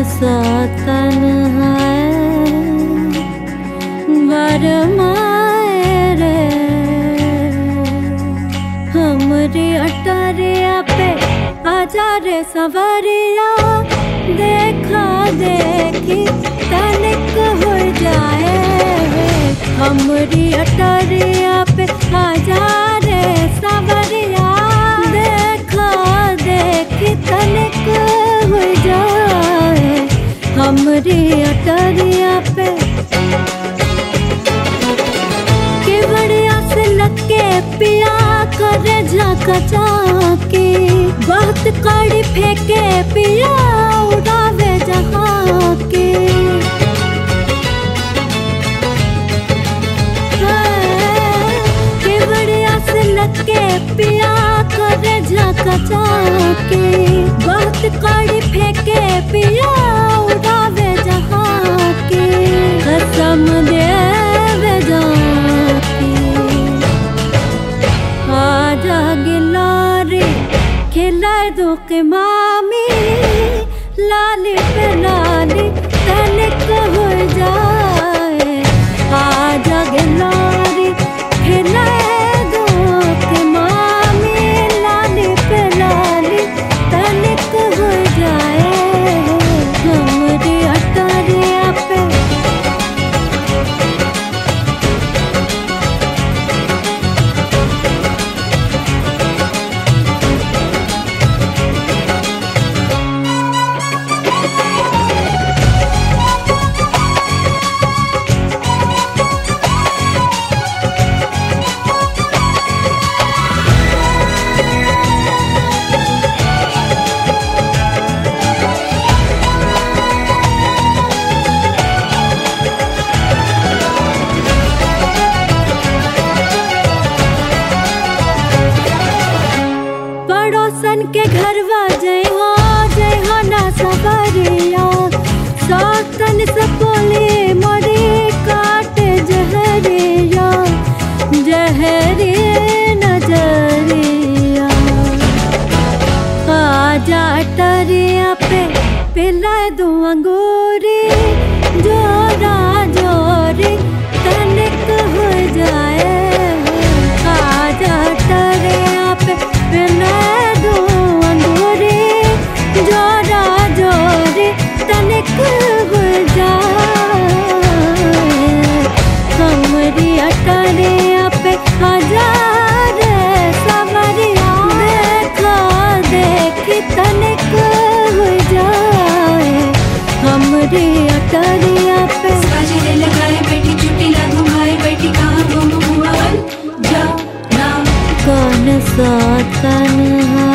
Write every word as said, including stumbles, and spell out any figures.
सा तन्हाई वरमाए रे हमरी अटरिया पे आजा रे सवरिया देखा देखी तनिक हो जाए हमरी अटरिया पे आजा रे सवरिया देखा देखी तनिक हो जाए हमरी अटरिया पे के बढ़िया से लगे पिया करे झाका झाके बहुत कड़ी फेंके पिया उड़ावे जहाँ के के बढ़िया से लगे पिया करे झाका झाके बहुत कड़ी फेंके पिया उड़ावे जहाँ के कसम देवे जाके आजा गिलारे खिलाए दो के मामी लाली पे लाली तनिक हो जाए आजा गिलारे खिलाए दो के मामी लाली पे लाली तनिक हो जाए हमरी अटरिया पे पड़ोसन के घरवा जय हो जय हो ना सवरिया सौतन सपोले मोरे काटे जहरिया जहरे नजरिया आजा अटरिया पे पिला दो अंगूरी जोरा जोरी तनिक हो जाए आजा अटरिया पे पिला दो अंगूरी जोरा जोरी तनिक हो जाए हमरी अटरिया पे हजार सवरिया देखा देखी तनिक हो जाए हमरी अटरिया पे बाजे लगाए बैठी चुटी ला घुमाए बैठी कहाँ घूम हुआ बन जा ना कौन सा तन्हा